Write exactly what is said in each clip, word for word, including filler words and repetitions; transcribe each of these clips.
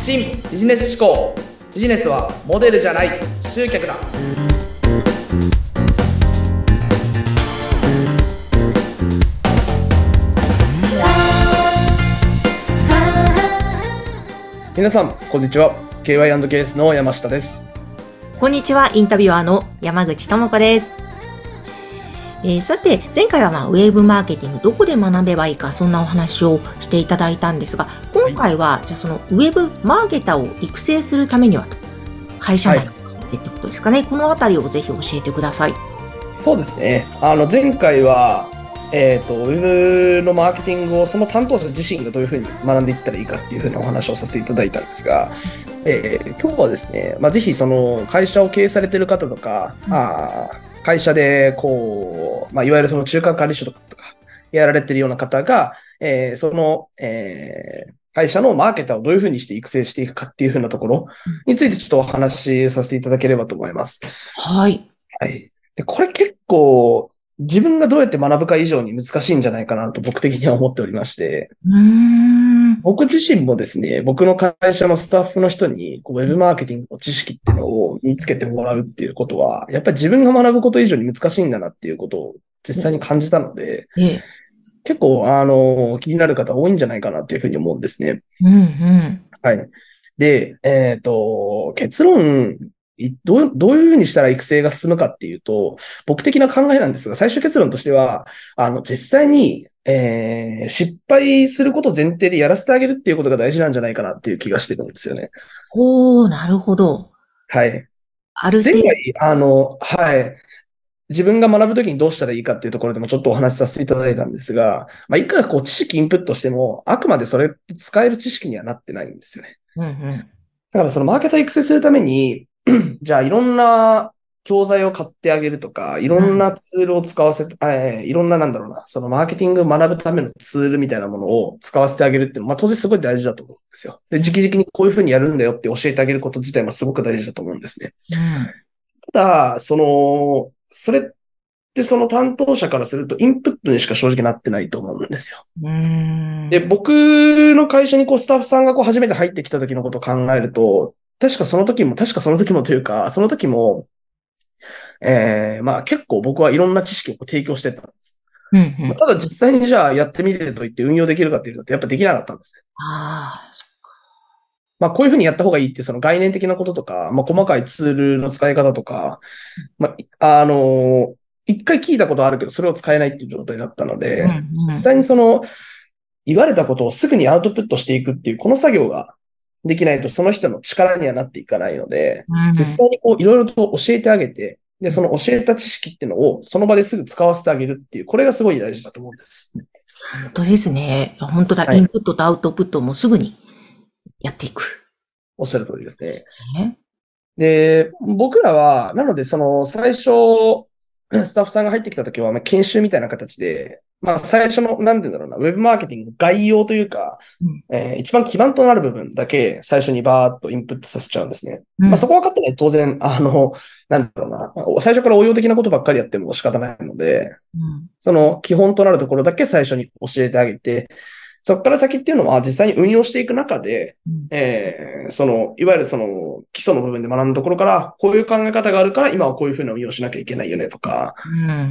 新ビジネス思考。ビジネスはモデルじゃない集客だ。皆さんこんにちは。 ケーワイアンドケーエス の山下です。 こんにちは。インタビュアーの山口智子です。えー、さて前回は、まあ、ウェブマーケティングどこで学べばいいか、そんなお話をしていただいたんですが、今回は、はい、じゃあそのウェブマーケターを育成するためにはと、会社内でってことですかね、はい、このあたりをぜひ教えてください。 そうですね。あの前回はえーと、ウェブのマーケティングをその担当者自身がどういうふうに学んでいったらいいかっていうふうなお話をさせていただいたんですが、えー、今日はですね、まあ、ぜひその会社を経営されている方とか、うん、あ会社でこう、まあ、いわゆるその中間管理職とかやられているような方が、えー、その、えー、会社のマーケターをどういうふうにして育成していくかっていうふうなところについてちょっとお話しさせていただければと思います。 はい。 はい。で、これ結構、自分がどうやって学ぶか以上に難しいんじゃないかなと僕的には思っておりまして、 うーん僕自身もですね、僕の会社のスタッフの人にこうウェブマーケティングの知識っていうのを身につけてもらうっていうことは、やっぱり自分が学ぶこと以上に難しいんだなっていうことを実際に感じたので、 ええ、 結構、あの、気になる方多いんじゃないかなっていうふうに思うんですね。 うんうん。 はい。で、えっと、結論、どう、どういうふうにしたら育成が進むかっていうと、僕的な考えなんですが、最終結論としては、あの、実際に、えー、失敗することを前提でやらせてあげるっていうことが大事なんじゃないかなっていう気がしてるんですよね。 ほう、なるほど。 はい。 ある程度。 前回、あの、はい。自分が学ぶときにどうしたらいいかっていうところでもちょっとお話しさせていただいたんですが、まあ、いくらこう知識インプットしても、あくまでそれって使える知識にはなってないんですよね。 うんうん。 だからそのマーケター育成するために、じゃあいろんな教材を買ってあげるとか、いろんなツールを使わせて、えー、いろんななんだろうな、そのマーケティングを学ぶためのツールみたいなものを使わせてあげるっていうのは、まあ当然すごい大事だと思うんですよ。で、直々にこういうふうにやるんだよって教えてあげること自体もすごく大事だと思うんですね。 うん、 ただ、その、それってその担当者からするとインプットにしか正直なってないと思うんですよ。 うーで、 ん。 僕の会社にこうスタッフさんがこう初めて入ってきた時のことを考えると、確かその時も、確かその時もというか、その時も、えー、まあ結構僕はいろんな知識をこう提供してたんです。 うんうん。 まあ、ただ実際にじゃあやってみてと言って運用できるかっていうと、やっぱできなかったんですね。 あまあこういうふうにやった方がいいっていうその概念的なこととか、まあ細かいツールの使い方とか、まあ、あのー一回聞いたことあるけど、それを使えないっていう状態だったのあ、うんで、実うん。 際にその、言われたことをすぐにアウトプットしていくっていう、この作業ができないとその人の力にはなっていかないので、 うん。 実際にこういろいろと教えてあげて、で、その教えた知識っていうのをその場ですぐ使わせてあげるっていう、これがすごい大事だと思うんです。 本当ですね。本当だ。 はい。 インプットとアウトプットもすぐにやっていく。 おっしゃる通りですね。 ね。 で、僕らは、なので、その、最初、スタッフさんが入ってきたときは、まあ、研修みたいな形で、まあ、最初の、なんて言うんだろうな、ウェブマーケティングの概要というか、 うん。 えー一番基盤となる部分だけ最初にバーッとインプットさせちゃうんですね。まあ、そうん。 こは分かってないと当然、あの、なんだろうな、最初から応用的なことばっかりやっても仕方ないので、 うん。 その基本となるところだけ最初に教えてあげて、そこから先っていうのは実際に運用していく中で、 うん。 えー、その、いわゆるその基礎の部分で学んだところから、こういう考え方があるから今はこういうふうな運用しなきゃいけないよねとか、 うん。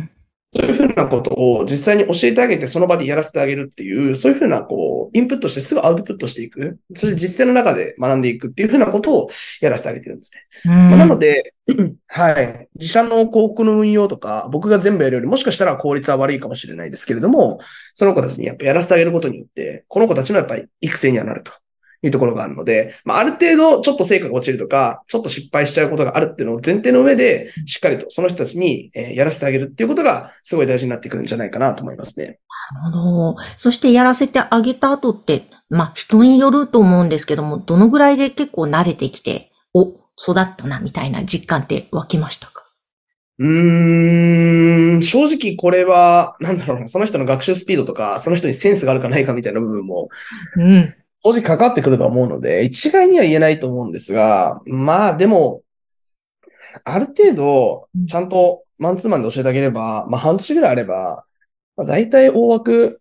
そういうふうなことを実際に教えてあげて、その場でやらせてあげるっていう、そういうふうな、こう、インプットしてすぐアウトプットしていく。そして実践の中で学んでいくっていうふうなことをやらせてあげてるんですね。まあ、なので、はい。自社の広告の運用とか、僕が全部やるよりもしかしたら効率は悪いかもしれないですけれども、その子たちにやっぱやらせてあげることによって、この子たちのやっぱり育成にはなるというところがあるので、まあ、ある程度ちょっと成果が落ちるとか、ちょっと失敗しちゃうことがあるっていうのを前提の上で、しっかりとその人たちにやらせてあげるっていうことがすごい大事になってくるんじゃないかなと思いますね。 なるほど。そしてやらせてあげた後って、まあ人によると思うんですけども、どのぐらいで結構慣れてきて、お、育ったなみたいな実感って湧きましたか？ うーん、正直これは、なんだろうな、その人の学習スピードとか、その人にセンスがあるかないかみたいな部分も、 うん。 正直関わってくると思うので、一概には言えないと思うんですが、まあでも、ある程度、ちゃんとマンツーマンで教えてあげれば、まあ半年ぐらいあれば、まあ、大体大枠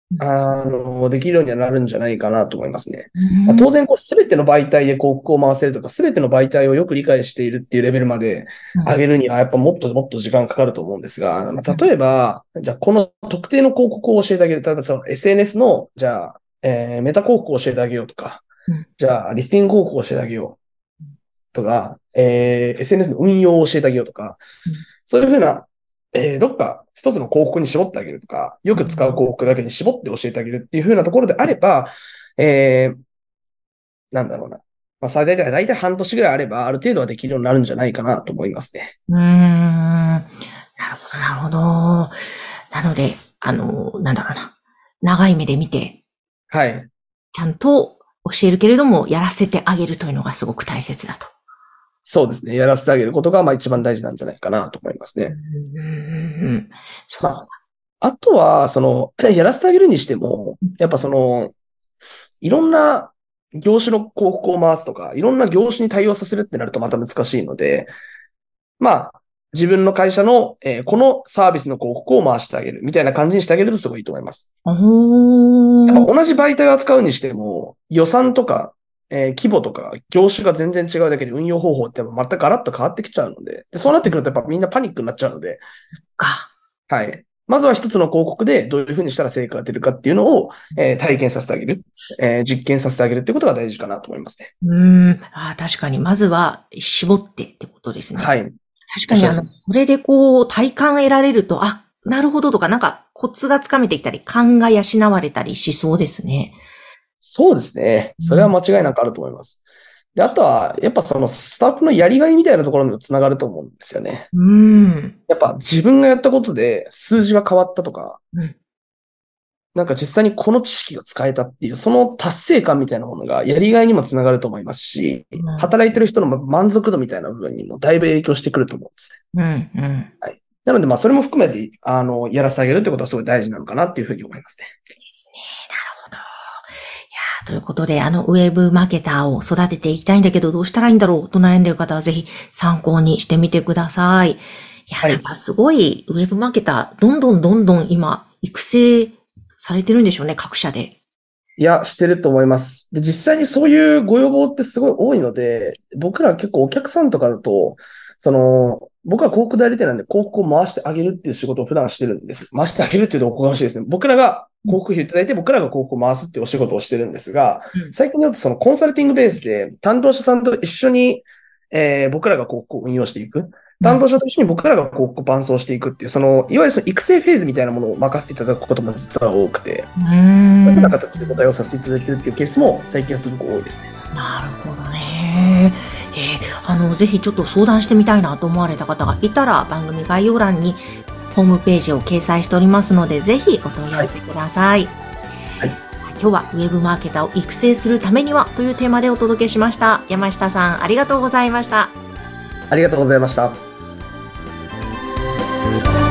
あの、できるようにはなるんじゃないかなと思いますね。まあ、 うん。 当然、こう、すべての媒体で広告を回せるとか、すべての媒体をよく理解しているっていうレベルまでうん。 上げるには、やっぱもっともっと時間かかると思うんですが、まあ、例えば、じゃあ、この特定の広告を教えてあげる。例えば、その エスエヌエス の、じゃあ、えーメタ広告を教えてあげようとか、 うん。 じゃあ、リスティング広告を教えてあげようとか、えー エスエヌエス の運用を教えてあげようとか、 うん。 そういうふうな、えーどっか一つの広告に絞ってあげるとか、よく使う広告だけに絞って教えてあげるっていうふうなところであれば、えー、なんだろうな。まあ、最大で大体半年ぐらいあれば、ある程度はできるようになるんじゃないかなと思いますね。 うーん。なるほど、なるほど。なので、あの、なんだろうな。長い目で見て、 はい。 ちゃんと教えるけれども、やらせてあげるというのがすごく大切だと。 そうですね。やらせてあげることが、まあ一番大事なんじゃないかなと思いますうね。 んうんうん。そう。 まあ、あとは、その、やらせてあげるにしても、やっぱその、いろんな業種の広告を回すとか、いろんな業種に対応させるってなるとまた難しいので、まあ、自分の会社の、えーこのサービスの広告を回してあげるみたいな感じにしてあげるとすごいいいと思います。やっおー。 ぱ同じ媒体を扱うにしても、予算とか、えー規模とか、業種が全然違うだけで運用方法ってやっぱ全くガラッと変わってきちゃうので、でそうなってくるとやっぱみんなパニックになっちゃうので、 か。 はい。まずは一つの広告でどういうふうにしたら成果が出るかっていうのを、えー体験させてあげる、えー実験させてあげるっていうことが大事かなと思いますね。 うーん。ああ、確かに、まずは絞ってってことですね。 はい。 確かに、あの、 おっしゃる通り。 これでこう、体感得られると、あ、なるほどとか、なんか、コツがつかめてきたり、勘が養われたりしそうですね。 そうですね。それはうん。 間違いなくあると思います。で、あとは、やっぱそのスタッフのやりがいみたいなところにもつながると思うんですよね。 うーん。 やっぱ自分がやったことで数字が変わったとか、 うん。 なんか実際にこの知識が使えたっていう、その達成感みたいなものがやりがいにもつながると思いますし、働いてる人の満足度みたいな部分にもだいぶ影響してくると思うんですね。 うん。うん。 はい。なので、まあ、それも含めて、あの、やらせてあげるってことはすごい大事なのかなっていうふうに思いますね。 ですね。なるほど。いやー、ということで、あの、ウェブマーケターを育てていきたいんだけど、どうしたらいいんだろうと悩んでる方は、ぜひ参考にしてみてください。いや、 はい。 なんかすごい、ウェブマーケター、どんどんどんどん今、育成されてるんでしょうね、各社で。 いや、してると思います。で、実際にそういうご要望ってすごい多いので、僕ら結構お客さんとかだと、その、僕は広告代理店なんで広告を回してあげるっていう仕事を普段してるんです。回してあげるっていうとおこがましいですね。僕らが広告費をいただいて僕らが広告を回すっていうお仕事をしてるんですが、 うん。 最近だとそのコンサルティングベースで担当者さんと一緒に、えー僕らが広告を運用していく。 うん。 担当者と一緒に僕らが広告を伴走していくっていう、その、いわゆるその育成フェーズみたいなものを任せていただくことも実は多くて、 うーそういうふうなん。 形でご対応させていただいているっていうケースも最近はすごく多いですね。 なるほどね。えーあの、ぜひちょっと相談してみたいなと思われた方がいたら、番組概要欄にホームページを掲載しておりますので、ぜひお問い合はい。 わせください。 はい。 今日はウェブマーケターを育成するためにはというテーマでお届けしました。山下さん、ありがとうございました。 ありがとうございました。